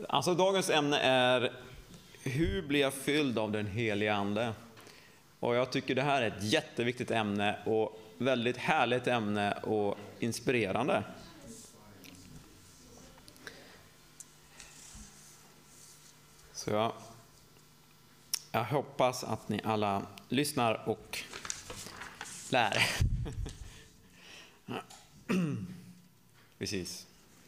Alltså dagens ämne är: hur blir jag fylld av den heliga ande? Och jag tycker det här är ett jätteviktigt ämne och väldigt härligt ämne och inspirerande. Så jag hoppas att ni alla lyssnar och lär. Precis.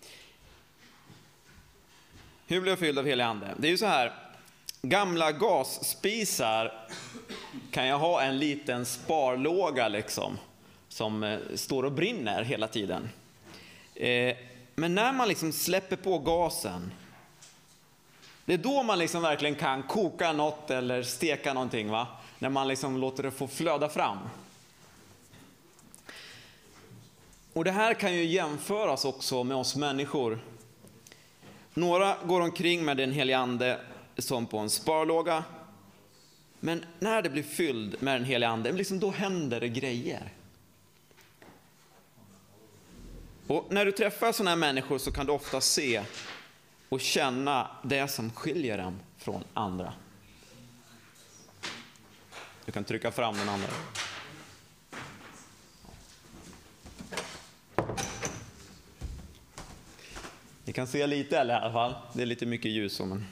Hur blir jag fylld av helig ande? Det är ju så här, gamla gasspisar kan jag ha en liten sparlåga liksom, som står och brinner hela tiden. Men när man liksom släpper på gasen, det är då man liksom verkligen kan koka något eller steka någonting, va? När man liksom låter det få flöda fram. Och det här kan ju jämföras också med oss människor. Några går omkring med den heliga ande som på en sparlåga. Men när det blir fylld med den heliga ande, liksom då händer det grejer. Och när du träffar sådana här människor så kan du ofta se och känna det som skiljer dem från andra. Du kan trycka fram den andra. Ni kan se lite, eller i alla fall. Det är lite mycket ljus. Men...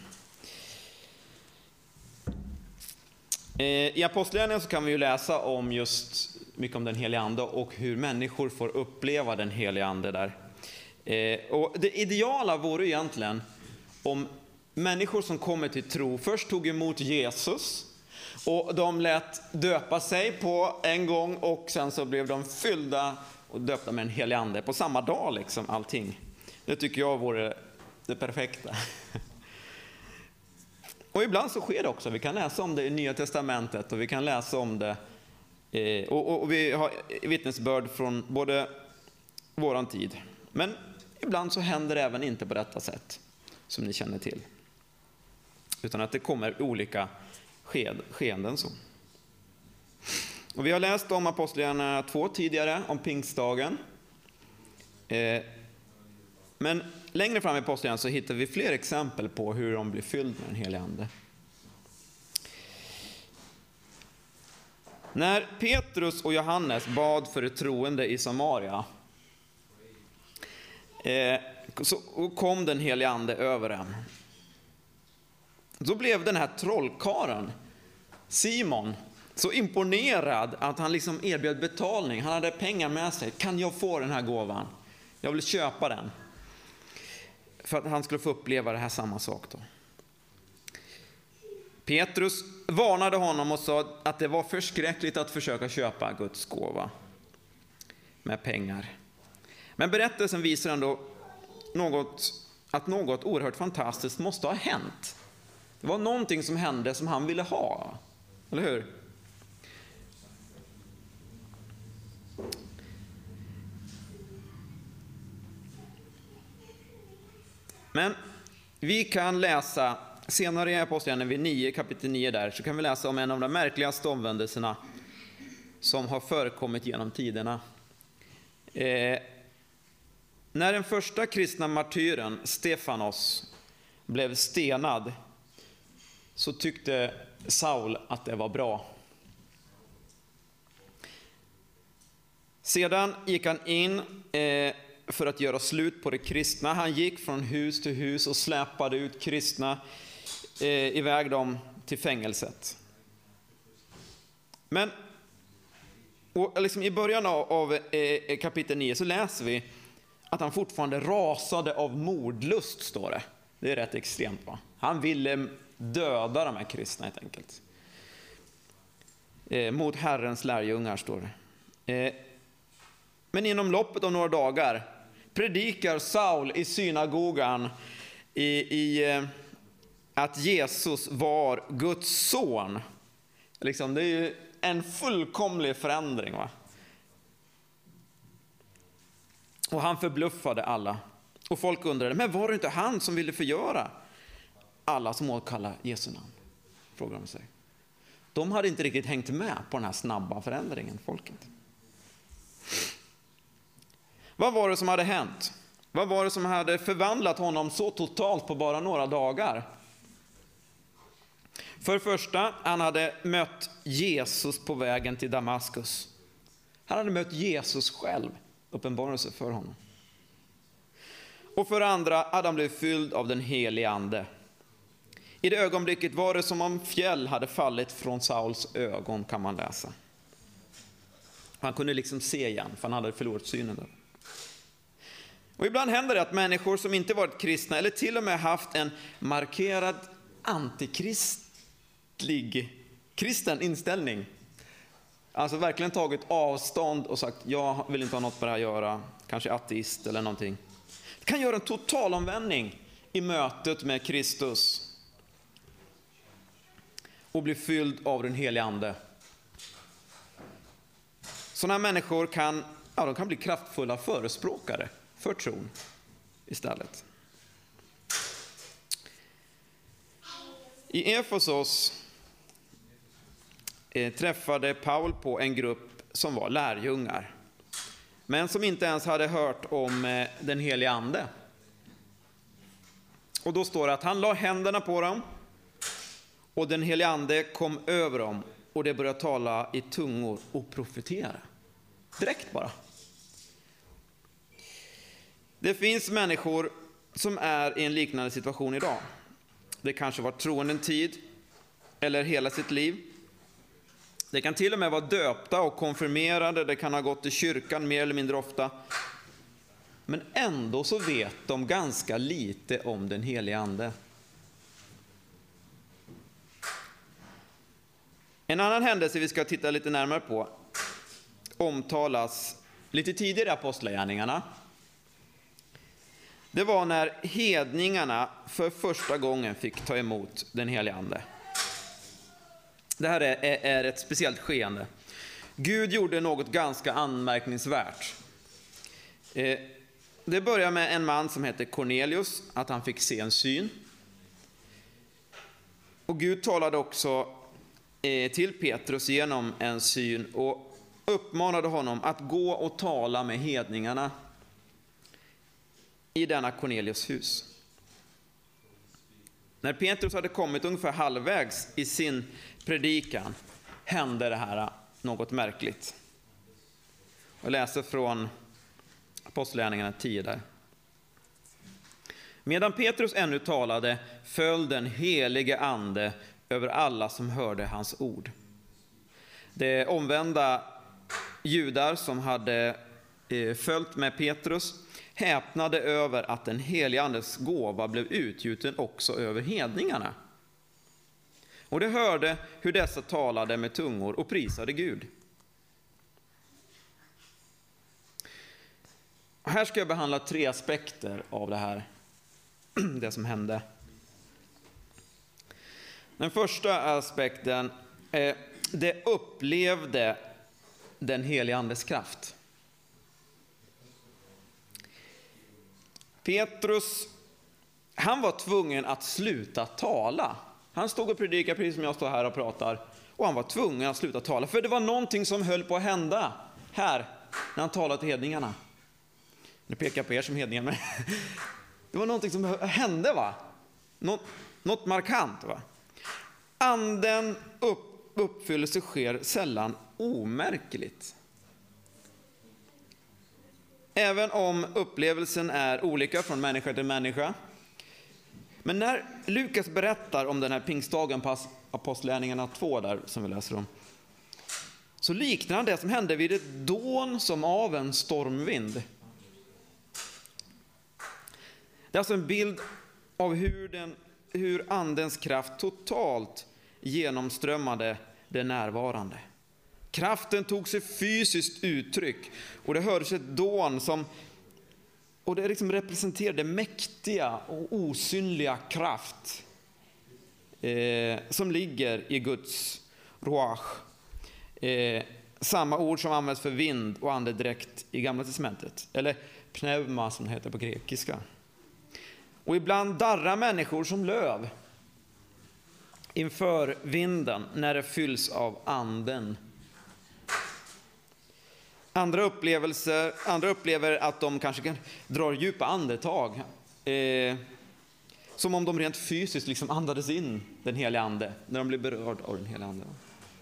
I Apostlagärningarna så kan vi ju läsa om just mycket om den heliga ande och hur människor får uppleva den heliga ande där. Och det ideala vore egentligen om människor som kommer till tro först tog emot Jesus och de lät döpa sig på en gång och sen så blev de fyllda och döpta med en helig ande på samma dag liksom, allting. Det tycker jag vore det perfekta. Och ibland så sker det också. Vi kan läsa om det i Nya Testamentet och vi kan läsa om det och vi har vittnesbörd från både våran tid. Men ibland så händer det även inte på detta sätt som ni känner till. Utan att det kommer olika skeenden så. Och vi har läst om Apostlagärningarna 2 tidigare, om pingstdagen. Men längre fram i Apostlagärningarna så hittar vi fler exempel på hur de blir fylld med den heliga ande. När Petrus och Johannes bad för de troende i Samaria så kom den heliga ande över dem. Så blev den här trollkaren Simon så imponerad att han liksom erbjöd betalning. Han hade pengar med sig. Kan jag få den här gåvan? Jag vill köpa den. För att han skulle få uppleva det här samma sak då. Petrus varnade honom och sa att det var förskräckligt att försöka köpa Guds gåva med pengar. Men berättelsen visar ändå att något oerhört fantastiskt måste ha hänt. Det var någonting som hände som han ville ha. Eller hur? Men vi kan läsa senare i Apostlagärningarna vid 9, kapitel 9 där, så kan vi läsa om en av de märkligaste omvändelserna som har förekommit genom tiderna. När den första kristna martyren Stefanos blev stenad så tyckte Saul att det var bra. Sedan gick han in för att göra slut på det kristna. Han gick från hus till hus och släpade ut kristna, iväg dem till fängelset. Men liksom i början av kapitel 9 så läser vi att han fortfarande rasade av mordlust, står det. Det är rätt extremt, va? Han ville döda de här kristna helt enkelt. Mot Herrens lärjungar, står det. Men inom loppet av några dagar predikar Saul i synagogan i att Jesus var Guds son. Liksom, det är ju en fullkomlig förändring, va? Och han förbluffade alla. Och folk undrade, men var det inte han som ville förgöra alla som åkallar Jesu namn? Frågar de sig. De hade inte riktigt hängt med på den här snabba förändringen, folket. Vad var det som hade hänt? Vad var det som hade förvandlat honom så totalt på bara några dagar? För det första, han hade mött Jesus på vägen till Damaskus. Han hade mött Jesus själv, uppenbarelse för honom. Och för det andra hade han blivit fylld av den helige ande. I det ögonblicket var det som om fjäll hade fallit från Sauls ögon, kan man läsa. Han kunde liksom se igen, för han hade förlorat synen där. Och ibland händer det att människor som inte varit kristna, eller till och med haft en markerad kristen inställning, alltså verkligen tagit avstånd och sagt, jag vill inte ha något med det här att göra, kanske ateist eller någonting. Det kan göra en total omvändning i mötet med Kristus och bli fylld av den helige ande. Sådana människor kan bli kraftfulla förespråkare för tron istället. I Efesos träffade Paul på en grupp som var lärjungar, men som inte ens hade hört om den helige ande. Och då står det att han la händerna på dem och den helige ande kom över dem och det började tala i tungor och profetera. Direkt bara. Det finns människor som är i en liknande situation idag. Det kanske var troende en tid eller hela sitt liv. Det kan till och med vara döpta och konfirmerade. Det kan ha gått i kyrkan mer eller mindre ofta. Men ändå så vet de ganska lite om den helige ande. En annan händelse vi ska titta lite närmare på omtalas lite tidigare i apostlagärningarna. Det var när hedningarna för första gången fick ta emot den helige ande. Det här är ett speciellt skeende. Gud gjorde något ganska anmärkningsvärt. Det börjar med en man som heter Cornelius, att han fick se en syn. Och Gud talade också till Petrus genom en syn och uppmanade honom att gå och tala med hedningarna i denna Cornelius hus. När Petrus hade kommit ungefär halvvägs i sin predikan hände det här något märkligt. Jag läser från Apostlagärningarna 10 där. Medan Petrus ännu talade föll den helige ande över alla som hörde hans ord. De omvända judar som hade följt med Petrus häpnade över att den helige andes gåva blev utgjuten också över hedningarna. Och de hörde hur dessa talade med tungor och prisade Gud. Och här ska jag behandla 3 aspekter av det här, det som hände. Den första aspekten är det upplevde den helige andes kraft. Petrus, han var tvungen att sluta tala. Han stod och predikade precis som jag står här och pratar. Och han var tvungen att sluta tala. För det var någonting som höll på att hända här när han talade till hedningarna. Nu pekar jag på er som hedningar. Men det var någonting som hände, va? Något markant, va? Anden uppfyllelse sker sällan omärkligt. Även om upplevelsen är olika från människa till människa. Men när Lukas berättar om den här pingstdagen på Apostlagärningarna 2 där som vi läser om, så liknar han det som hände vid ett dån som av en stormvind. Det är alltså en bild av hur andens kraft totalt genomströmmade det närvarande. Kraften tog sig fysiskt uttryck och det hördes ett dån och det liksom representerade mäktiga och osynliga kraft som ligger i Guds ruach. Samma ord som används för vind och andedräkt i Gamla testamentet. Eller pneuma som det heter på grekiska. Och ibland darrar människor som löv inför vinden när det fylls av anden. Andra upplever att de kanske kan dra djupa andetag. Som om de rent fysiskt liksom andades in den heliga ande när de blir berörd av den heliga ande.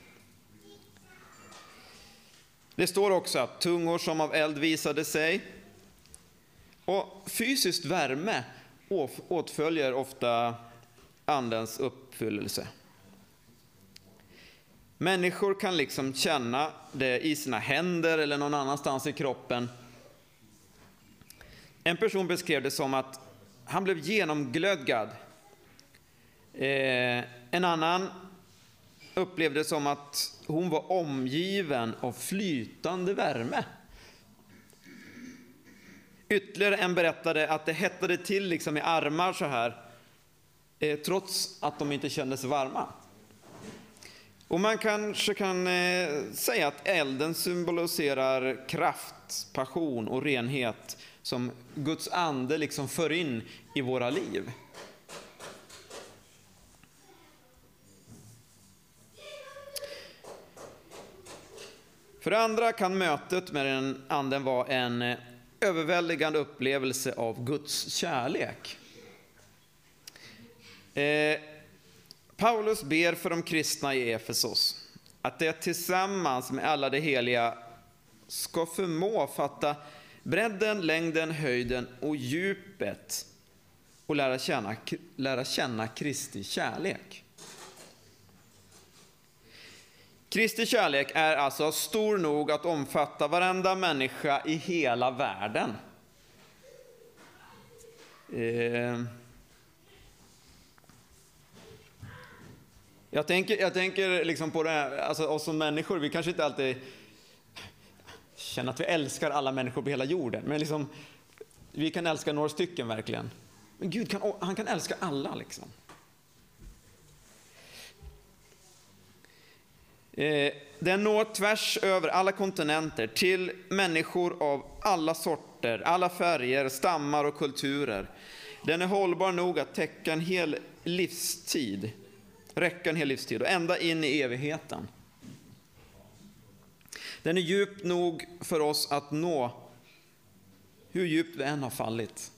Det står också att tungor som av eld visade sig. Och fysiskt värme åtföljer ofta andens uppfyllelse. Människor kan liksom känna det i sina händer eller någon annanstans i kroppen. En person beskrev det som att han blev genomglödgad. En annan upplevde det som att hon var omgiven av flytande värme. Ytterligare en berättade att det hettade till liksom i armar så här, trots att de inte kändes varma. Och man kanske kan säga att elden symboliserar kraft, passion och renhet som Guds ande liksom för in i våra liv. För det andra kan mötet med den anden vara en överväldigande upplevelse av Guds kärlek. Paulus ber för de kristna i Efesos att det tillsammans med alla de heliga ska förmå bredden, längden, höjden och djupet och lära känna Kristi kärlek. Kristi kärlek är alltså stor nog att omfatta varenda människa i hela världen. Jag tänker liksom på det här, alltså oss som människor, vi kanske inte alltid känner att vi älskar alla människor på hela jorden, men liksom, vi kan älska några stycken verkligen. Men Gud han kan älska alla liksom. Den når tvärs över alla kontinenter till människor av alla sorter, alla färger, stammar och kulturer. Den är hållbar nog att räcka en hel livstid och ända in i evigheten. Den är djup nog för oss att nå hur djupt vi än har fallit.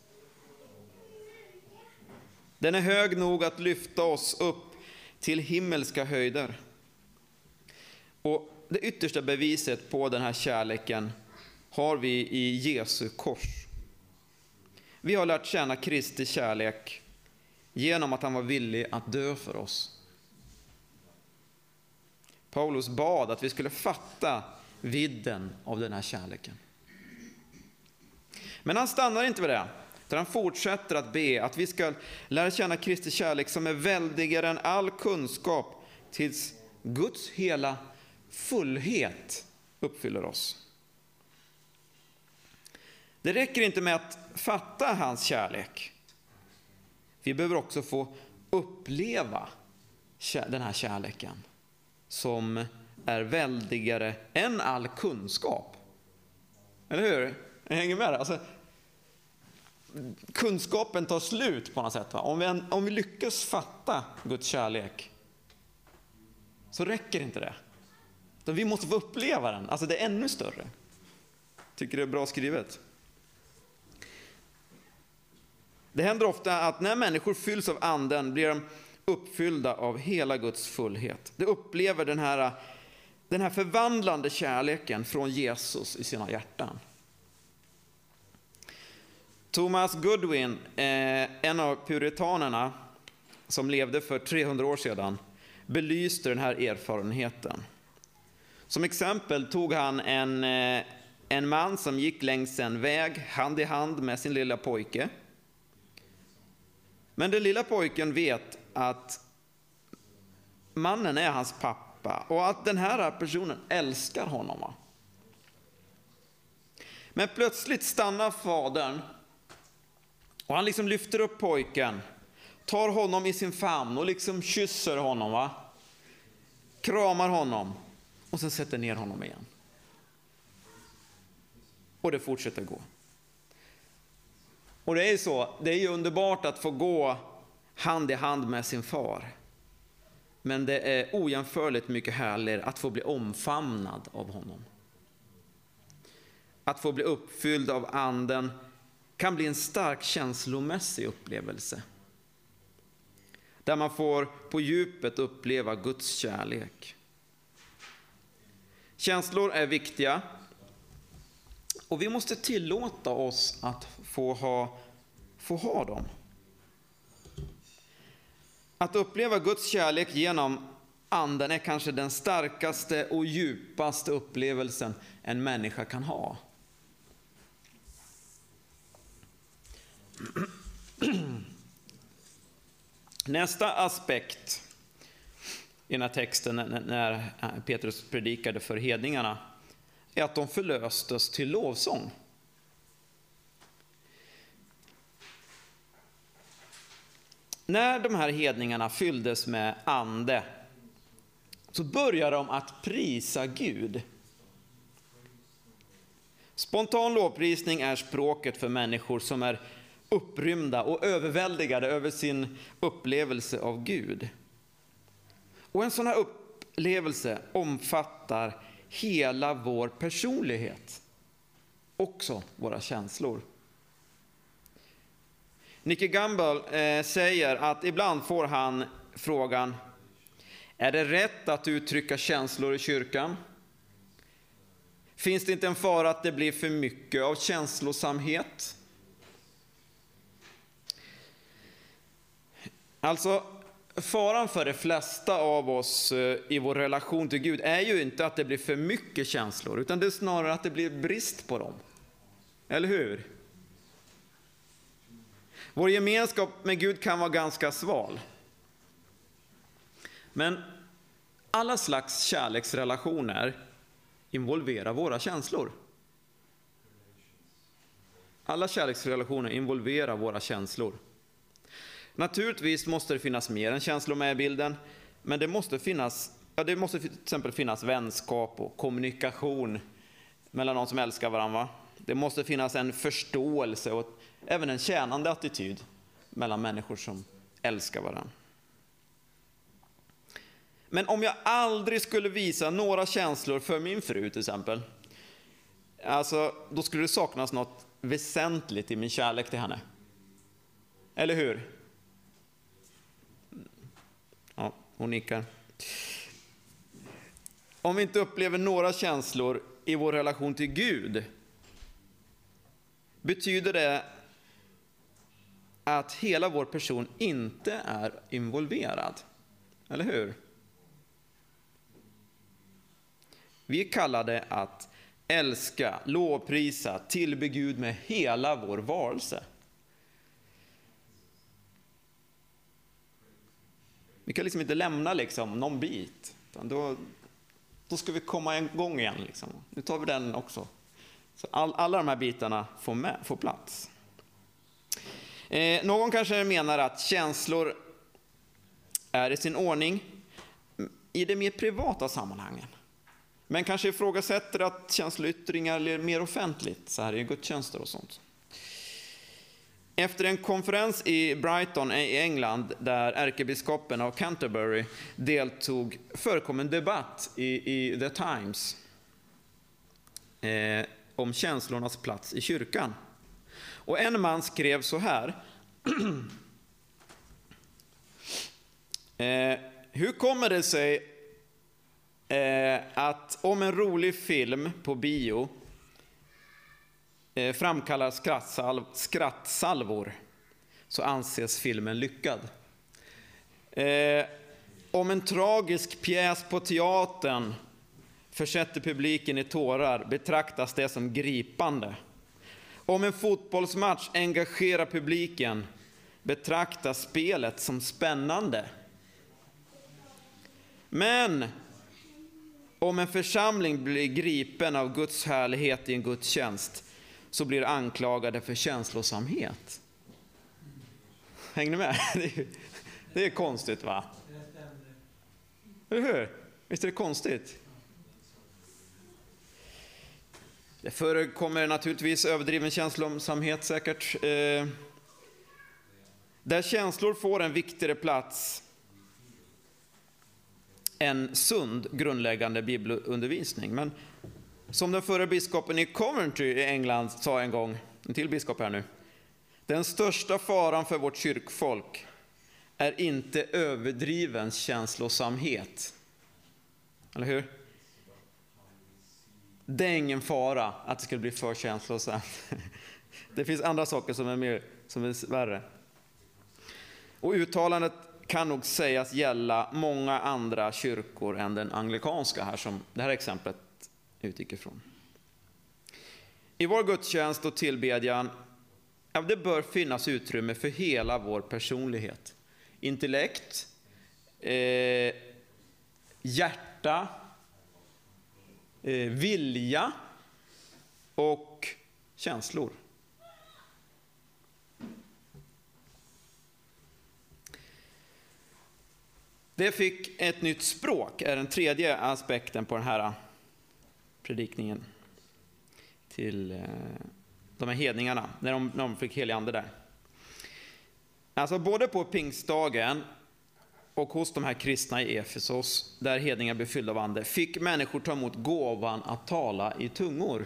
Den är hög nog att lyfta oss upp till himmelska höjder. Och det yttersta beviset på den här kärleken har vi i Jesu kors. Vi har lärt känna Kristi kärlek genom att han var villig att dö för oss. Paulus bad att vi skulle fatta vidden av den här kärleken. Men han stannar inte vid det, utan han fortsätter att be att vi ska lära känna Kristi kärlek som är väldigare än all kunskap, tills Guds hela fullhet uppfyller oss. Det räcker inte med att fatta hans kärlek. Vi behöver också få uppleva den här kärleken som är väldigare än all kunskap. Eller hur? Jag hänger med där. Alltså, kunskapen tar slut på något sätt. Va? Om vi lyckas fatta Guds kärlek så räcker inte det. Så vi måste få uppleva den. Alltså det är ännu större. Tycker det är bra skrivet. Det händer ofta att när människor fylls av anden blir de uppfyllda av hela Guds fullhet. De upplever den här förvandlande kärleken från Jesus i sina hjärtan. Thomas Goodwin, en av puritanerna som levde för 300 år sedan, belyste den här erfarenheten. Som exempel tog han en man som gick längs en väg hand i hand med sin lilla pojke. Men den lilla pojken vet att mannen är hans pappa och att den här personen älskar honom. Va? Men plötsligt stannar fadern och han liksom lyfter upp pojken, tar honom i sin famn och liksom kysser honom, va? Kramar honom och sen sätter ner honom igen. Och det fortsätter gå. Och det är så, det är ju underbart att få gå hand i hand med sin far. Men det är ojämförligt mycket härligare att få bli omfamnad av honom. att få bli uppfylld av anden kan bli en stark känslomässig upplevelse. Där man får på djupet uppleva Guds kärlek. Känslor är viktiga. Och vi måste tillåta oss att få ha dem. Att uppleva Guds kärlek genom anden är kanske den starkaste och djupaste upplevelsen en människa kan ha. Nästa aspekt i den här texten när Petrus predikade för hedningarna är att de förlöstes till lovsång. När de här hedningarna fylldes med ande så började de att prisa Gud. Spontan lovprisning är språket för människor som är upprymda och överväldigade över sin upplevelse av Gud. Och en sån här upplevelse omfattar hela vår personlighet, också våra känslor. Nicky Gumbel säger att ibland får han frågan: är det rätt att uttrycka känslor i kyrkan? Finns det inte en fara att det blir för mycket av känslosamhet? Alltså, faran för de flesta av oss i vår relation till Gud är ju inte att det blir för mycket känslor, utan det är snarare att det blir brist på dem. Eller hur? Vår gemenskap med Gud kan vara ganska sval. Men alla slags kärleksrelationer involverar våra känslor. Alla kärleksrelationer involverar våra känslor. Naturligtvis måste det finnas mer än känslor med i bilden, men det måste till exempel finnas vänskap och kommunikation mellan de som älskar varandra. Det måste finnas en förståelse och även en tjänande attityd mellan människor som älskar varandra. Men om jag aldrig skulle visa några känslor för min fru till exempel, då skulle det saknas något väsentligt i min kärlek till henne. Eller hur? Ja, hon nickar. Om vi inte upplever några känslor i vår relation till Gud, betyder det att hela vår person inte är involverad. Eller hur? Vi är kallade att älska, lovprisa, tillbe Gud med hela vår varelse. Vi kan liksom inte lämna någon bit. Utan då ska vi komma igång igen. Nu tar vi den också. Så alla de här bitarna får plats. Någon kanske menar att känslor är i sin ordning i det mer privata sammanhangen. Men kanske ifrågasätter att känsloyttringar är mer offentligt, så här i gudstjänster och sånt. Efter en konferens i Brighton i England där ärkebiskopen av Canterbury deltog förekom en debatt i The Times om känslornas plats i kyrkan. Och en man skrev så här: hur kommer det sig att om en rolig film på bio framkallar skrattsalvor så anses filmen lyckad? Om en tragisk pjäs på teatern försätter publiken i tårar betraktas det som gripande. Om en fotbollsmatch engagerar publiken betraktas spelet som spännande. Men om en församling blir gripen av Guds härlighet i en gudstjänst så blir anklagade för känslosamhet. Hänger ni med? Det är konstigt, va? Eller hur? Visst är det konstigt? Det förekommer naturligtvis överdriven känslosamhet säkert. Där känslor får en viktigare plats än sund grundläggande bibelundervisning. Men Som den förre biskopen i Coventry i England sa en gång, en till biskop här nu: den största faran för vårt kyrkfolk är inte överdriven känslosamhet. Eller hur? Det är ingen fara att det skulle bli för känslosamt. Det finns andra saker som är värre. Och uttalandet kan nog sägas gälla många andra kyrkor än den anglikanska här, som det här exemplet utgick ifrån. I vår gudstjänst och tillbedjan, det bör finnas utrymme för hela vår personlighet. Intellekt, hjärta, vilja och känslor. Det fick ett nytt språk, är den tredje aspekten på den här predikningen till de här hedningarna, när de fick helig ande där. Alltså både på pingstdagen och hos de här kristna i Efesos, där hedningar blev fyllda av ande, fick människor ta emot gåvan att tala i tungor.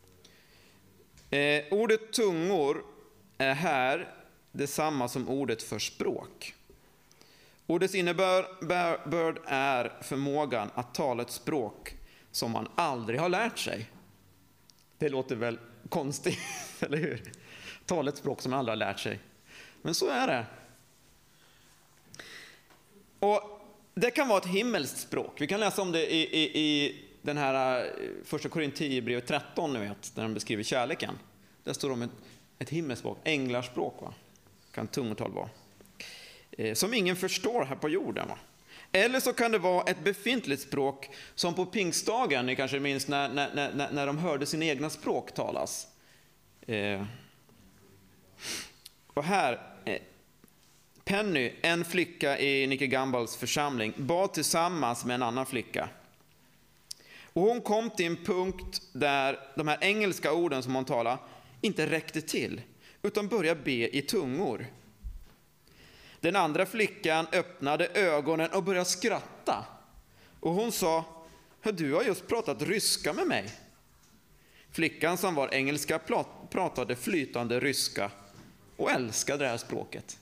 Ordet tungor är här detsamma som ordet för språk. Ordets innebörd är förmågan att tala ett språk som man aldrig har lärt sig. Det låter väl konstigt, eller hur? Tala ett språk som man aldrig har lärt sig. Men så är det. Och det kan vara ett himmelskt språk. Vi kan läsa om det i den här första Korinthierbrevet 13, ni vet, där de beskriver kärleken. Där står det om ett himmelskt språk, änglarspråk, va? Kan tungotal vara. Som ingen förstår här på jorden, va? Eller så kan det vara ett befintligt språk, som på pingstdagen, ni kanske minns när de hörde sina egna språk talas. Och här, Penny, en flicka i Nicky Gumbels församling, bad tillsammans med en annan flicka. Och hon kom till en punkt där de här engelska orden som hon talade inte räckte till, utan började be i tungor. Den andra flickan öppnade ögonen och började skratta. Och hon sa: du har just pratat ryska med mig. Flickan som var engelska pratade flytande ryska och älskade det här språket.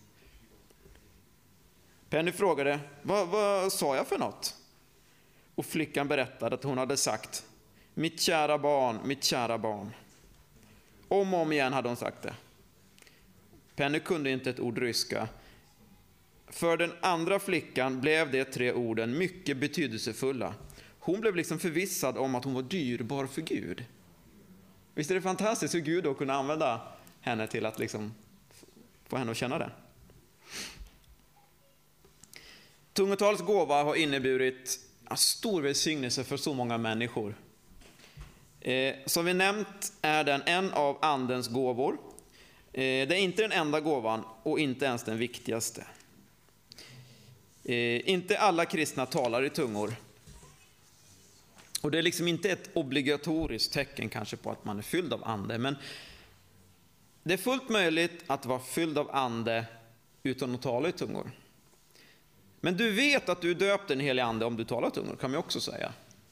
Penny frågade: vad sa jag för något? Och flickan berättade att hon hade sagt: mitt kära barn, mitt kära barn. Om och om igen hade hon sagt det. Penny kunde inte ett ord ryska. För den andra flickan blev de 3 orden mycket betydelsefulla. Hon blev liksom förvissad om att hon var dyrbar för Gud. Visst är det fantastiskt hur Gud då kunde använda henne till att liksom få henne att känna det. Tungotalets gåva har inneburit stor välsignelse för så många människor. Som vi nämnt är den en av andens gåvor. Det är inte den enda gåvan och inte ens den viktigaste. Inte alla kristna talar i tungor. Och det är liksom inte ett obligatoriskt tecken kanske på att man är fylld av ande. Men det är fullt möjligt att vara fylld av ande utan att tala i tungor. Men du vet att du är döpt den helige ande om du talar i tungor, kan man också säga.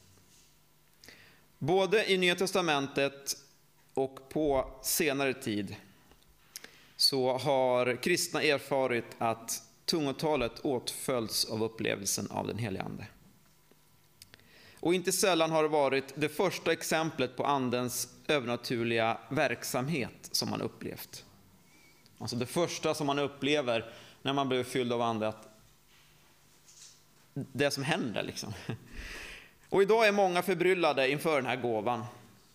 Både i Nya testamentet och på senare tid så har kristna erfarit att tungotalet åtföljs av upplevelsen av den helige ande. Och inte sällan har det varit det första exemplet på andens övernaturliga verksamhet som man upplevt. Alltså det första som man upplever när man blir fylld av ande, att det som händer liksom. Och idag är många förbryllade inför den här gåvan.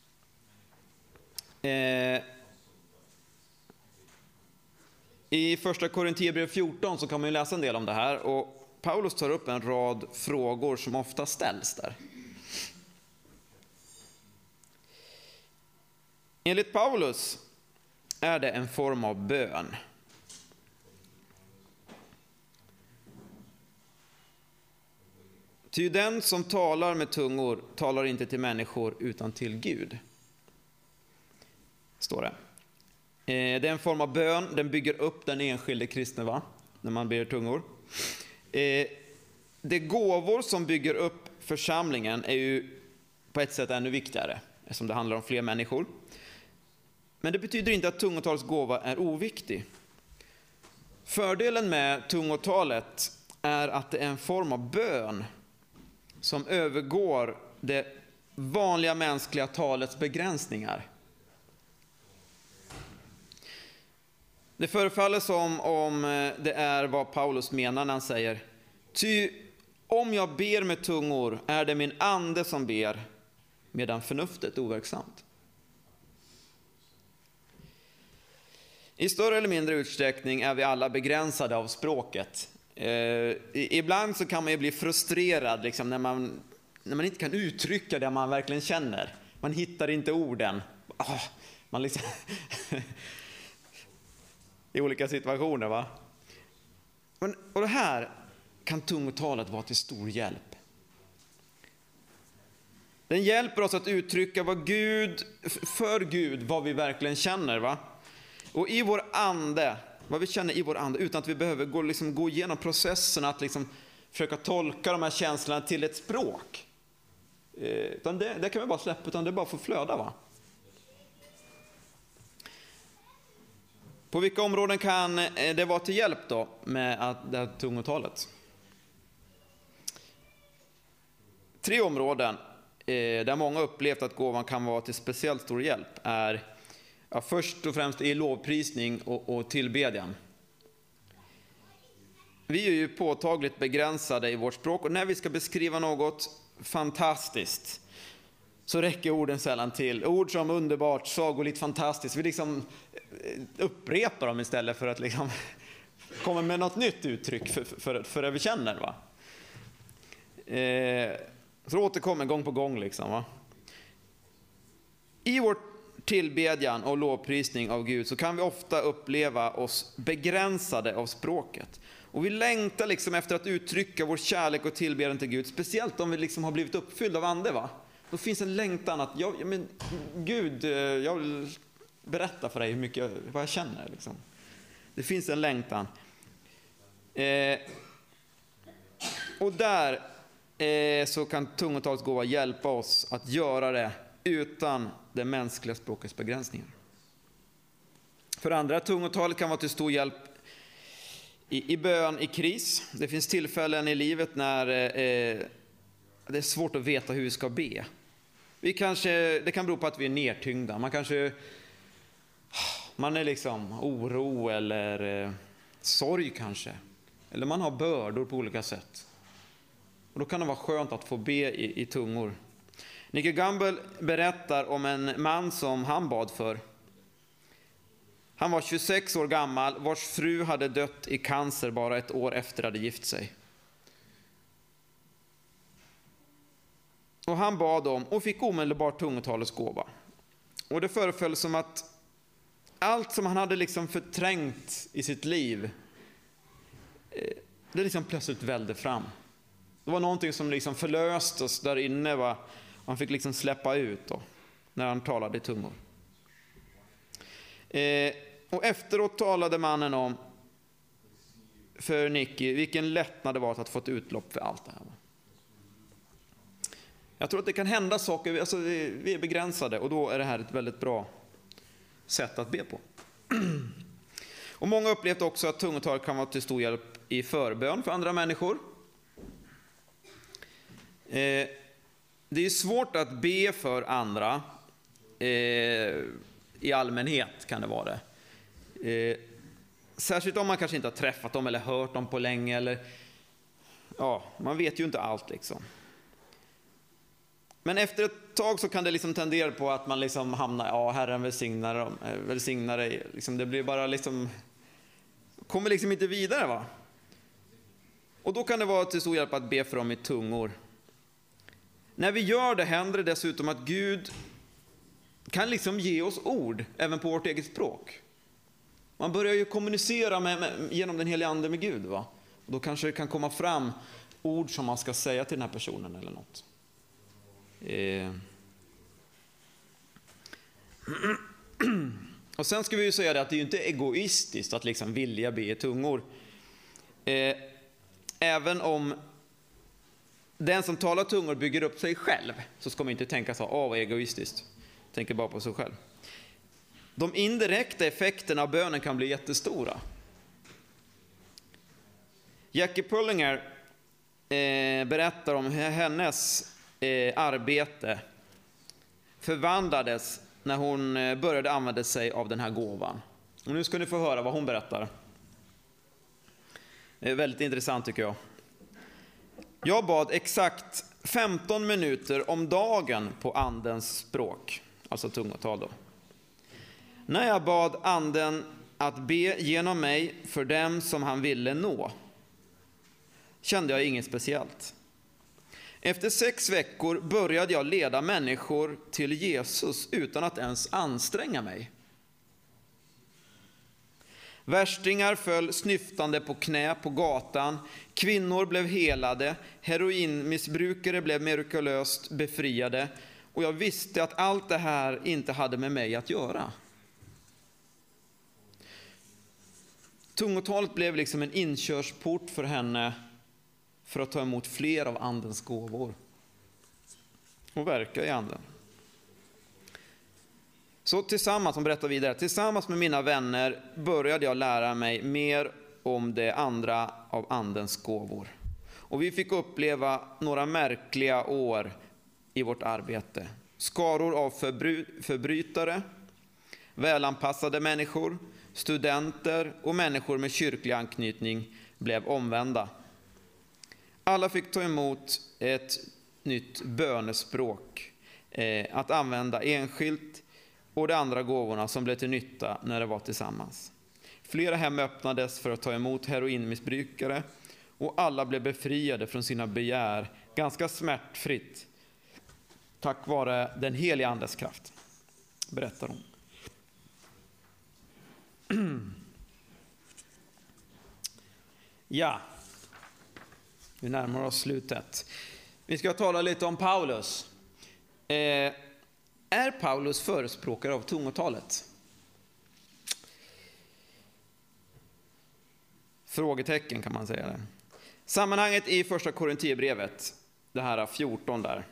I första Korinthierbrevet 14 så kan man ju läsa en del om det här, och Paulus tar upp en rad frågor som ofta ställs där. Enligt Paulus är det en form av bön. Ty den som talar med tungor talar inte till människor utan till Gud, står det. Det är en form av bön, den bygger upp den enskilde kristne, va? När man ber tungor. Det gåvor som bygger upp församlingen är ju på ett sätt ännu viktigare. eftersom det handlar om fler människor. Men det betyder inte att tungotalets gåva är oviktig. Fördelen med tungotalet är att det är en form av bön som övergår det vanliga mänskliga talets begränsningar. Det förefaller som om det är vad Paulus menar när han säger: ty om jag ber med tungor är det min ande som ber, medan förnuftet är overksamt. I större eller mindre utsträckning är vi alla begränsade av språket. Ibland så kan man ju bli frustrerad liksom, när man inte kan uttrycka det man verkligen känner. Man hittar inte orden. Man liksom i olika situationer, va? Och det här kan tungotalet vara till stor hjälp. Den hjälper oss att uttrycka för Gud vad vi verkligen känner, va? Och i vår ande, vad vi känner i vår ande, utan att vi behöver gå igenom processen att liksom försöka tolka de här känslorna till ett språk. Utan det kan vi bara släppa, utan det bara får flöda, va? På vilka områden kan det vara till hjälp då med det här tungotalet? 3 områden där många upplevt att gåvan kan vara till speciellt stor hjälp är först och främst i lovprisning och tillbedjan. Vi är ju påtagligt begränsade i vårt språk, och när vi ska beskriva något fantastiskt så räcker orden sällan till. Ord som underbart, sagoligt, fantastiskt. Vi liksom upprepar dem istället för att liksom komma med något nytt uttryck för det vi känner, va? Så återkommer gång på gång liksom, va? I vår tillbedjan och lovprisning av Gud så kan vi ofta uppleva oss begränsade av språket. Och vi längtar liksom efter att uttrycka vår kärlek och tillbedjan till Gud. Speciellt om vi liksom har blivit uppfyllda av ande, va? Då finns en längtan att Gud, jag vill berätta för dig vad jag känner. Liksom. Det finns en längtan. Och där så kan tungotalets gåva hjälpa oss att göra det utan det mänskliga språkets begränsningar. För andra, tungotalet kan vara till stor hjälp i bön i kris. Det finns tillfällen i livet när det är svårt att veta hur vi ska be. Det kan bero på att vi är nedtyngda. Man är liksom oro eller sorg kanske. Eller man har bördor på olika sätt. Och då kan det vara skönt att få be i tungor. Nicky Gumbel berättar om en man som han bad för. Han var 26 år gammal, vars fru hade dött i cancer bara ett år efter hade gift sig. Och han bad om och fick omedelbart tungotalets gåva. Och det föreföll som att allt som han hade liksom förträngt i sitt liv, det liksom plötsligt välde fram. Det var någonting som liksom förlöstes där inne, va? Han fick liksom släppa ut då, när han talade i tungor. Och efteråt talade mannen om för Nicky vilken lättnad det var att få ett utlopp för allt det här. Jag tror att det kan hända saker, alltså vi är begränsade, och då är det här ett väldigt bra sätt att be på. Och många har upplevt också att tungotalet kan vara till stor hjälp i förbön för andra människor. Det är svårt att be för andra i allmänhet, kan det vara det. Särskilt om man kanske inte har träffat dem eller hört dem på länge, eller man vet ju inte allt liksom. Men efter ett tag så kan det liksom tendera på att man liksom hamnar, Herren välsignar dig. Liksom, det blir bara liksom, kommer liksom inte vidare, va? Och då kan det vara till stor hjälp att be för dem i tungor. När vi gör det händer det dessutom att Gud kan liksom ge oss ord även på vårt eget språk. Man börjar ju kommunicera genom den heliga ande med Gud, va? Och då kanske det kan komma fram ord som man ska säga till den här personen eller något. Och sen ska vi ju säga det att det är ju inte egoistiskt att liksom vilja be i tungor. Även om den som talar tungor bygger upp sig själv, så ska man inte tänka så, vad egoistiskt. tänker bara på sig själv. De indirekta effekterna av bönen kan bli jättestora. Jackie Pullinger berättar om hur hennes arbete förvandlades när hon började använda sig av den här gåvan. Och nu ska ni få höra vad hon berättar. Det är väldigt intressant tycker jag. Jag bad exakt 15 minuter om dagen på andens språk, alltså tungotal då. När jag bad anden att be genom mig för dem som han ville nå, kände jag inget speciellt. Efter 6 veckor började jag leda människor till Jesus utan att ens anstränga mig. Värstingar föll snyftande på knä på gatan, kvinnor blev helade, heroinmissbrukare blev mirakulöst befriade, och jag visste att allt det här inte hade med mig att göra. Tungotalet blev liksom en inkörsport för henne för att ta emot fler av andens gåvor och verka i anden. Så tillsammans, som berättar vidare, tillsammans med mina vänner började jag lära mig mer om det andra av andens gåvor. Och vi fick uppleva några märkliga år i vårt arbete. Skaror av förbrytare, välanpassade människor, studenter och människor med kyrklig anknytning blev omvända. Alla fick ta emot ett nytt bönespråk att använda enskilt, och de andra gåvorna som blev till nytta när det var tillsammans. Flera hem öppnades för att ta emot heroinmissbrukare, och alla blev befriade från sina begär ganska smärtfritt tack vare den heliga andes kraft, berättar hon. Ja, vi närmar oss slutet. Vi ska tala lite om Paulus. Är Paulus förespråkare av tungotalet? Frågetecken kan man säga det. Sammanhanget i första Korintierbrevet, det här 14 där.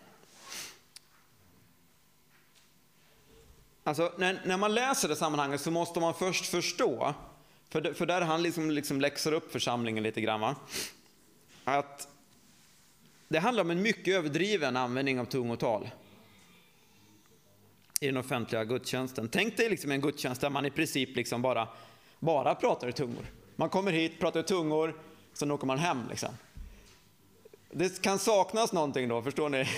Alltså när man läser det sammanhanget så måste man först förstå, för där han liksom läxar upp församlingen lite grann, va? Att det handlar om en mycket överdriven användning av tungotal i den offentliga gudstjänsten. Tänk dig liksom en gudstjänst där man i princip liksom bara pratar i tungor. Man kommer hit, pratar i tungor, sen åker man hem liksom. Det kan saknas någonting då, förstår ni?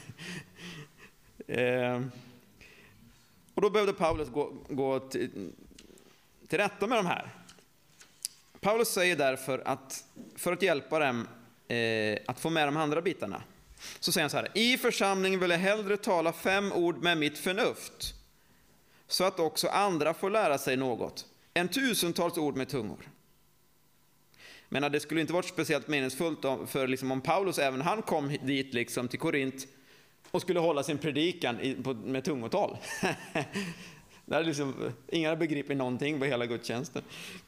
Och då behövde Paulus gå till rätta med de här. Paulus säger därför att för att hjälpa dem att få med de andra bitarna, så säger han så här: i församlingen vill jag hellre tala 5 ord med mitt förnuft, så att också andra får lära sig något, än tusentals ord med tungor. Men det skulle inte varit speciellt meningsfullt för liksom om Paulus, även han kom dit liksom till Korint och skulle hålla sin predikan med tungotal. Där liksom, ingen begriper någonting på hela gudstjänsten.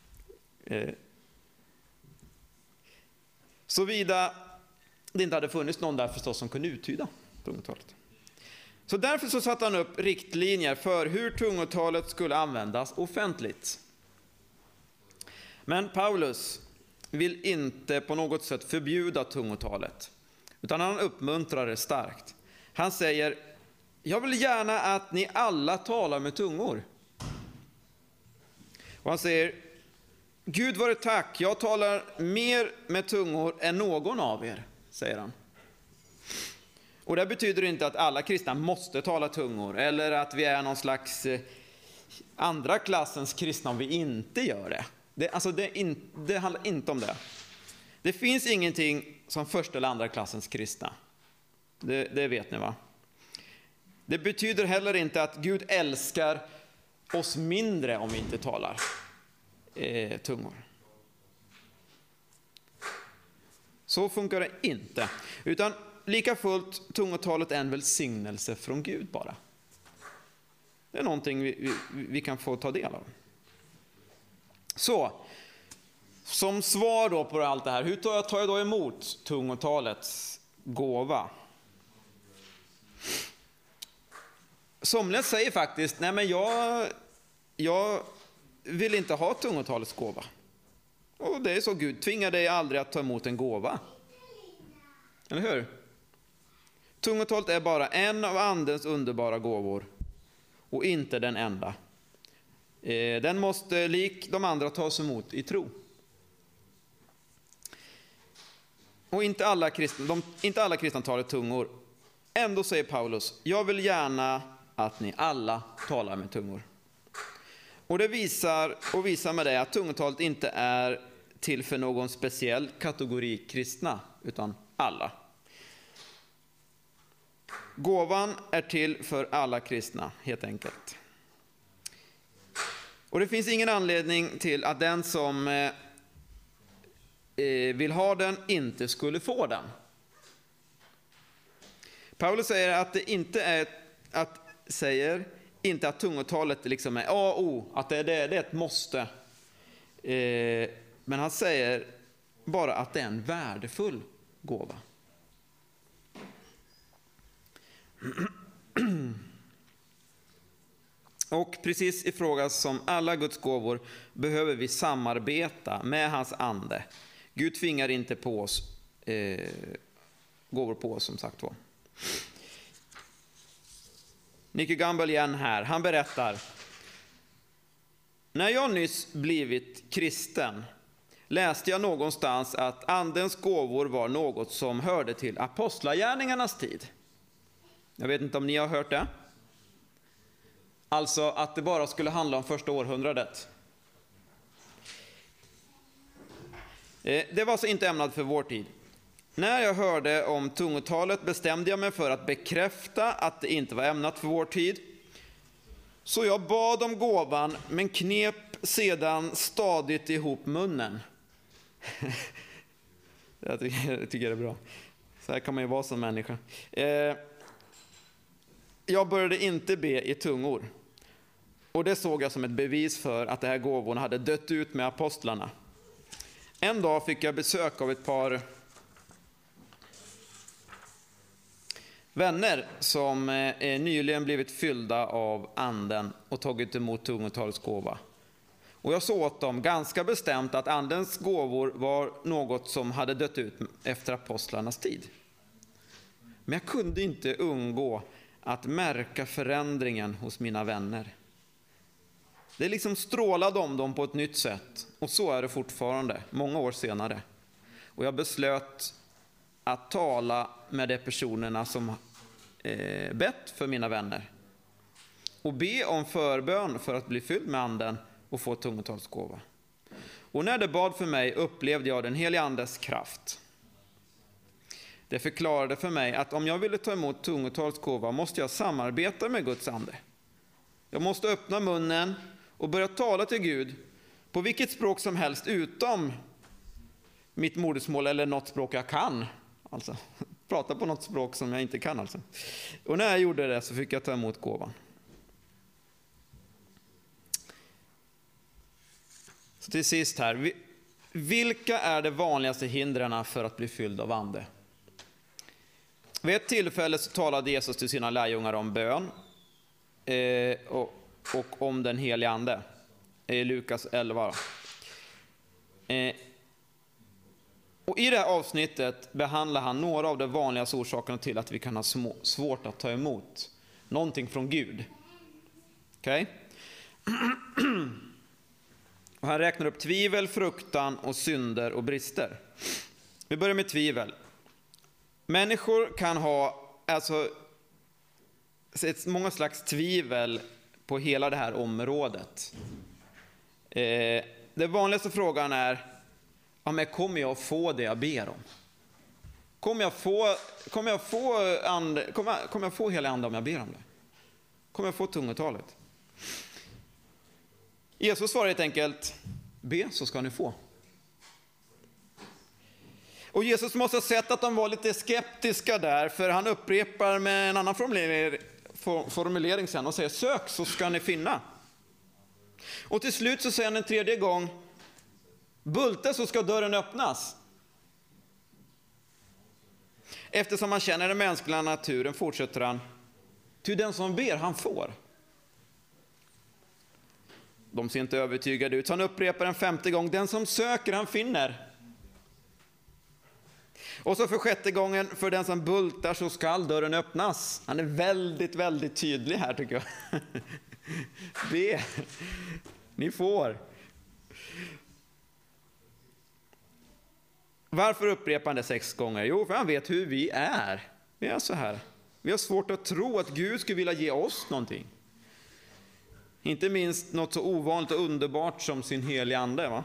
Såvida det inte hade funnits någon där förstås som kunde uttyda tungotalet. Så därför så satte han upp riktlinjer för hur tungotalet skulle användas offentligt. Men Paulus vill inte på något sätt förbjuda tungotalet, utan han uppmuntrar det starkt. Han säger: jag vill gärna att ni alla talar med tungor. Och han säger: Gud vare tack, jag talar mer med tungor än någon av er, säger han. Och det betyder inte att alla kristna måste tala tungor, eller att vi är någon slags andra klassens kristna om vi inte gör det. Det handlar inte om det. Det finns ingenting som första eller andra klassens kristna. Det vet ni, va? Det betyder heller inte att Gud älskar oss mindre om vi inte talar tungor. Så funkar det inte. Utan lika fullt, tungotalet är en välsignelse från Gud bara. Det är någonting vi kan få ta del av. Så, som svar då på allt det här, hur tar jag då emot tungotalets gåva? somliga säger faktiskt, nej men jag vill inte ha tungotalets gåva. Och det är så, Gud tvingar dig aldrig att ta emot en gåva. Eller hur? Tungotalet är bara en av andens underbara gåvor och inte den enda. Den måste lik de andra tas emot i tro. Och inte alla kristna talar tungor. Ändå säger Paulus, jag vill gärna att ni alla talar med tungor. Och det visar med det att tungotalet inte är till för någon speciell kategori kristna, utan alla. Gåvan är till för alla kristna, helt enkelt. Och det finns ingen anledning till att den som vill ha den inte skulle få den. Paulus säger att det inte att tungotalet liksom är A och O, att det är ett måste. Men han säger bara att det är en värdefull gåva. Och precis i fråga som alla Guds gåvor behöver vi samarbeta med hans ande. Gud tvingar inte på oss gåvor på oss, som sagt var. Nicky Gamble igen här. Han berättar: när jag nyss blivit kristen läste jag någonstans att andens gåvor var något som hörde till apostlagärningarnas tid. Jag vet inte om ni har hört det. Alltså att det bara skulle handla om första århundradet. Det var så inte ämnat för vår tid. När jag hörde om tungotalet bestämde jag mig för att bekräfta att det inte var ämnat för vår tid. Så jag bad om gåvan, men knep sedan stadigt ihop munnen. Jag tycker det är bra. Så här kan man ju vara som människa. Jag började inte be i tungor. Och det såg jag som ett bevis för att de här gåvorna hade dött ut med apostlarna. En dag fick jag besök av ett par vänner som nyligen blivit fyllda av anden och tagit emot tungotalets gåva. Och jag såg åt dem ganska bestämt att andens gåvor var något som hade dött ut efter apostlarnas tid. Men jag kunde inte undgå att märka förändringen hos mina vänner. Det liksom strålade om dem på ett nytt sätt. Och så är det fortfarande, många år senare. Och jag beslöt att tala med de personerna som bett för mina vänner. Och be om förbön för att bli fylld med anden och få tungotalsgåva. Och när de bad för mig upplevde jag den helige andes kraft. Det förklarade för mig att om jag ville ta emot tungotalsgåva måste jag samarbeta med Guds ande. Jag måste öppna munnen och börja tala till Gud på vilket språk som helst utom mitt modersmål eller något språk jag kan. Alltså, prata på något språk som jag inte kan alltså. Och när jag gjorde det så fick jag ta emot gåvan. Så till sist här. Vilka är de vanligaste hindren för att bli fylld av ande? Vid ett tillfälle så talade Jesus till sina lärjungar om bön och om den helige ande. I Lukas 11. Och i det här avsnittet behandlar han några av de vanligaste orsakerna till att vi kan ha svårt att ta emot någonting från Gud. Okej? Och han räknar upp tvivel, fruktan och synder och brister. Vi börjar med tvivel. Människor kan ha många slags tvivel på hela det här området. Den vanligaste frågan är: men kommer jag få det jag ber om? Kommer jag få hela ande om jag ber om det? Kommer jag få tungotalet? Jesus svarar helt enkelt: be så ska ni få. Och Jesus måste ha sett att de var lite skeptiska där, för han upprepar med en annan formulering sen och säger: sök så ska ni finna. Och till slut så säger han en tredje gång: bulta så ska dörren öppnas. Eftersom han känner den mänskliga naturen fortsätter han: Ty den som ber, han får. De ser inte övertygade ut. Så han upprepar en 5:e gång. Den som söker, han finner. Och så för 6:e gången, för den som bultar så skall dörren öppnas. Han är väldigt, väldigt tydlig här tycker jag. Be. Ni får. Varför upprepar han det 6 gånger? Jo, för han vet hur vi är. Vi är så här. Vi har svårt att tro att Gud skulle vilja ge oss någonting. Inte minst något så ovanligt och underbart som sin heliga ande, va?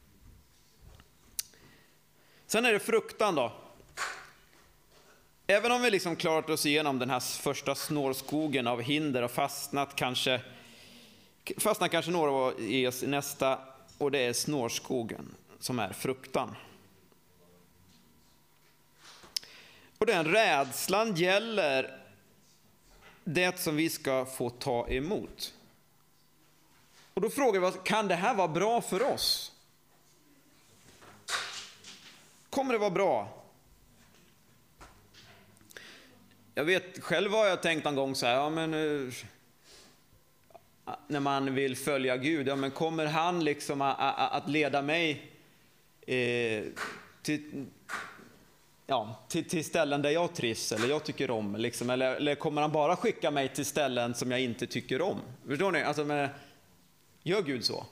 Sen är det fruktan då. Även om vi liksom klarat oss igenom den här första snårskogen av hinder och fastnat kanske några i oss i nästa, och det är snårskogen som är fruktan. Och den rädslan gäller det som vi ska få ta emot. Och då frågar vi oss, kan det här vara bra för oss? Kommer det vara bra? Jag vet själv vad jag tänkt en gång så här, ja men när man vill följa Gud, ja men kommer han liksom att leda mig till ställen där jag trivs eller jag tycker om liksom, eller kommer han bara skicka mig till ställen som jag inte tycker om? Förstår ni? Alltså, gör Gud så?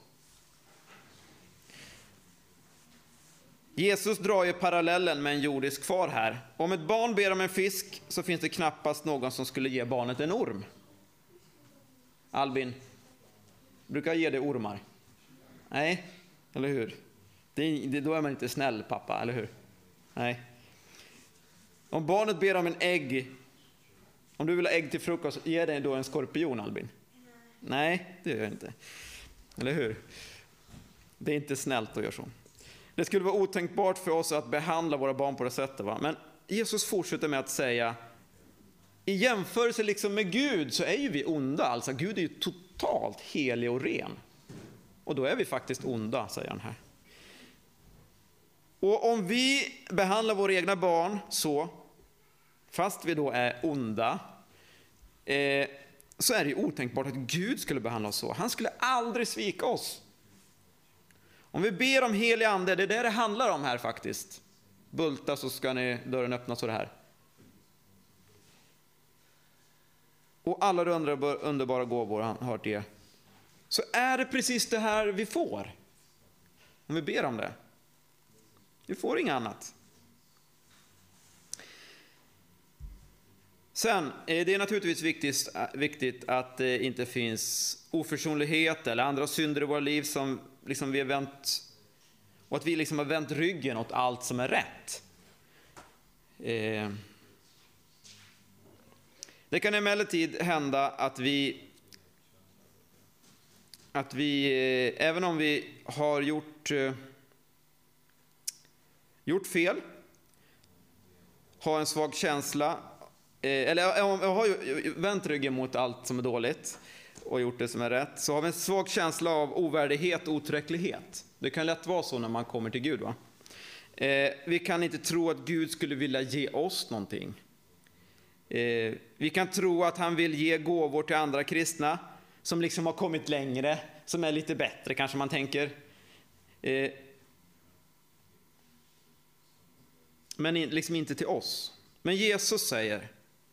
Jesus drar ju parallellen med en jordisk far här. Om ett barn ber om en fisk så finns det knappast någon som skulle ge barnet en orm. Albin, brukar ge dig ormar? Nej, eller hur? Då är man inte snäll pappa, eller hur? Nej. Om barnet ber om en ägg, om du vill ha ägg till frukost, ge dig då en skorpion, Albin? Nej, det gör jag inte. Eller hur? Det är inte snällt att göra så. Det skulle vara otänkbart för oss att behandla våra barn på det sättet, va? Men Jesus fortsätter med att säga, i jämförelse liksom med Gud så är ju vi onda. Alltså Gud är ju totalt helig och ren. Och då är vi faktiskt onda, säger han här. Och om vi behandlar våra egna barn så, fast vi då är onda, så är det ju otänkbart att Gud skulle behandla oss så. Han skulle aldrig svika oss. Om vi ber om helig ande, det är det handlar om här faktiskt. Bulta så ska ni dörren öppnas så det här. Och alla de underbara gåvor han har till er. Så är det precis det här vi får. Om vi ber om det. Vi får inget annat. Sen är det naturligtvis viktigt att det inte finns oförsonlighet eller andra synder i våra liv som liksom vi har vänt, och att vi liksom har vänt ryggen åt allt som är rätt. Det kan emellertid hända att vi även om vi har gjort fel, har en svag känsla, eller har vänt ryggen mot allt som är dåligt och gjort det som är rätt, så har vi en svag känsla av ovärdighet och otillräcklighet. Det kan lätt vara så när man kommer till Gud, va? Vi kan inte tro att Gud skulle vilja ge oss någonting. Vi kan tro att han vill ge gåvor till andra kristna som liksom har kommit längre, som är lite bättre kanske man tänker. Men liksom inte till oss. Men Jesus säger,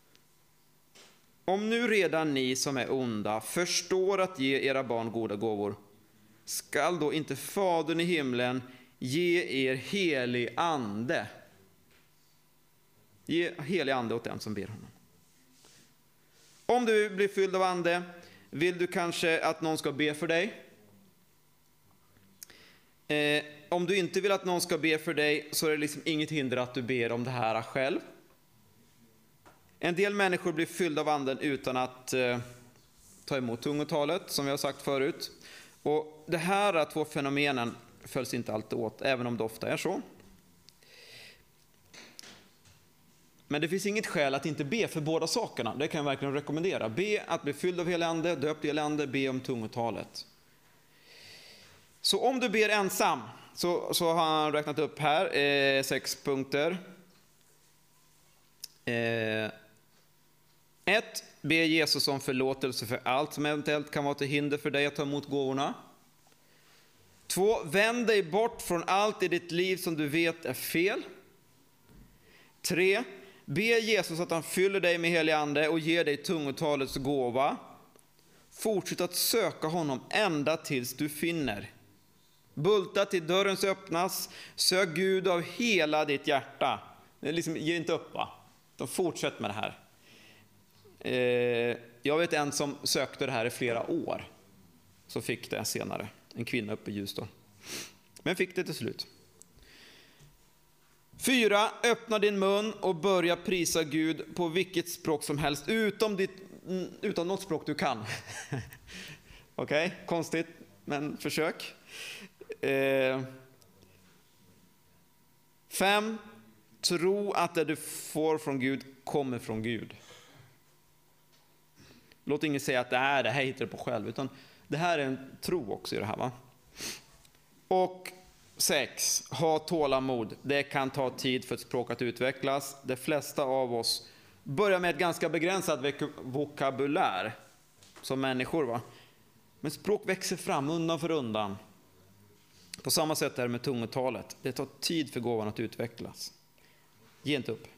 om nu redan ni som är onda förstår att ge era barn goda gåvor, skall då inte Fadern i himlen ge er helig ande? Ge helig ande åt den som ber honom. Om du blir fylld av ande, vill du kanske att någon ska be för dig? Om du inte vill att någon ska be för dig, så är det liksom inget hinder att du ber om det här själv. En del människor blir fyllda av anden utan att ta emot tungotalet, som vi har sagt förut. Och det här 2 fenomenen följs inte alltid åt, även om det ofta är så. Men det finns inget skäl att inte be för båda sakerna. Det kan jag verkligen rekommendera. Be att bli fylld av helig ande, döpt i helig ande, be om tungotalet. Så om du ber ensam, så har han räknat upp här 6 punkter. 1. Be Jesus om förlåtelse för allt som eventuellt kan vara till hinder för dig att ta emot gåvorna. 2. Vänd dig bort från allt i ditt liv som du vet är fel. 3. Be Jesus att han fyller dig med helig ande och ger dig tungotalets gåva. Fortsätt att söka honom ända tills du finner. Bulta till dörren öppnas. Sök Gud av hela ditt hjärta. Det är liksom, ge inte upp, va? De fortsätt med det här. Jag vet en som sökte det här i flera år. Så fick det senare. En kvinna uppe i Ljusdal. Men fick det till slut. 4. Öppna din mun och börja prisa Gud på vilket språk som helst. Utom något språk du kan. Okej, konstigt, men försök. 5. Tro att det du får från Gud kommer från Gud. Låt ingen säga att det här hittar du på själv, utan det här är en tro också i det här, va? Och 6. Ha tålamod. Det kan ta tid för ett språk att utvecklas. De flesta av oss börjar med ett ganska begränsat vokabulär som människor, va? Men språk växer fram undan för undan. På samma sätt är det med tungotalet. Det tar tid för gåvan att utvecklas. Ge inte upp.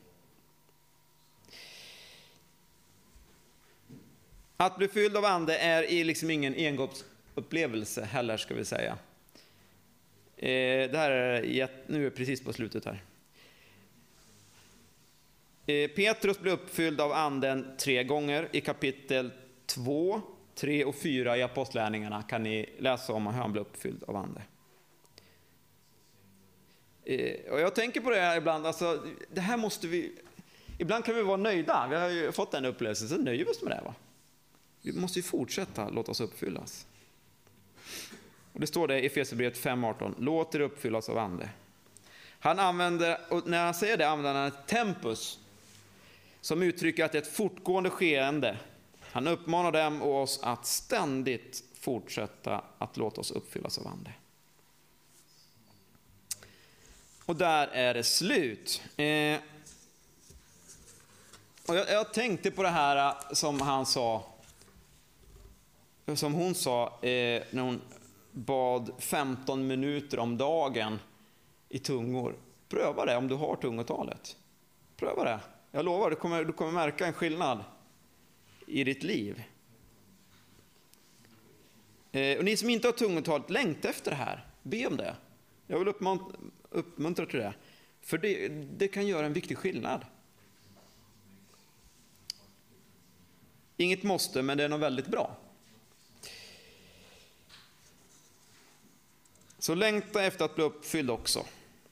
Att bli fylld av ande är liksom ingen engångsupplevelse heller, ska vi säga. Det här är nu är precis på slutet här. Petrus blev uppfylld av anden 3 gånger. I kapitel 2, 3 och 4 i apostlärningarna kan ni läsa om hur han blev uppfylld av ande. Och jag tänker på det här ibland, alltså, det här måste vi, ibland kan vi vara nöjda. Vi har ju fått en upplevelse, så nöjer vi oss med det, va? Vi måste ju fortsätta låta oss uppfyllas. Och det står det i Efesierbrevet 5:18. Låt er uppfyllas av ande. Han använder, och när han säger det använder han ett tempus som uttrycker att det är ett fortgående skeende. Han uppmanar dem och oss att ständigt fortsätta att låta oss uppfyllas av ande. Och där är det slut. Och jag tänkte på det här som han sa, som hon sa när hon bad 15 minuter om dagen i tungor. Pröva det om du har tungotalet. Pröva det. Jag lovar, du kommer märka en skillnad i ditt liv. Och ni som inte har tungotalet, längta efter det här. Be om det. Jag vill uppmuntra till det. För det kan göra en viktig skillnad. Inget måste, men det är nog väldigt bra. Så längta efter att bli uppfylld också.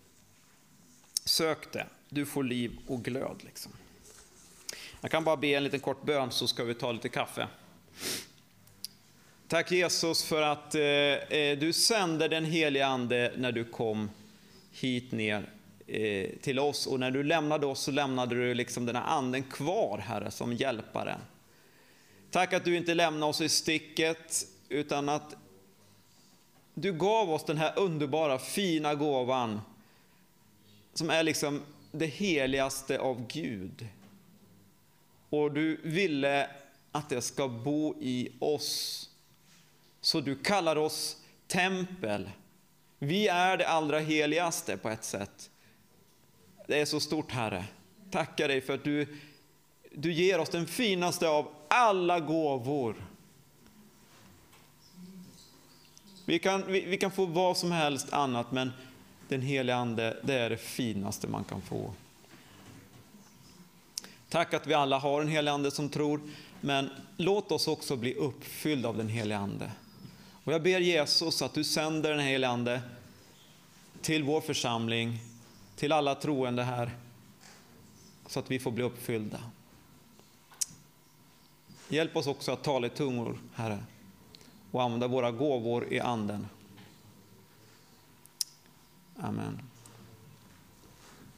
Sök det. Du får liv och glöd liksom. Jag kan bara be en liten kort bön så ska vi ta lite kaffe. Tack Jesus för att du sände den heliga ande när du kom hit ner till oss. Och när du lämnade oss så lämnade du liksom den här anden kvar, Herre, som hjälpare. Tack att du inte lämnade oss i sticket utan att du gav oss den här underbara, fina gåvan som är liksom det heligaste av Gud. Och du ville att det ska bo i oss. Så du kallar oss tempel. Vi är det allra heligaste på ett sätt. Det är så stort, Herre. Tackar dig för att du ger oss den finaste av alla gåvor. Vi kan få vad som helst annat, men den heliga ande, det är det finaste man kan få. Tack att vi alla har en helig ande som tror, men låt oss också bli uppfyllda av den heliga ande. Och jag ber Jesus att du sänder den heliga ande till vår församling, till alla troende här, så att vi får bli uppfyllda. Hjälp oss också att tala i tungor, Herre, och använda våra gåvor i anden. Amen.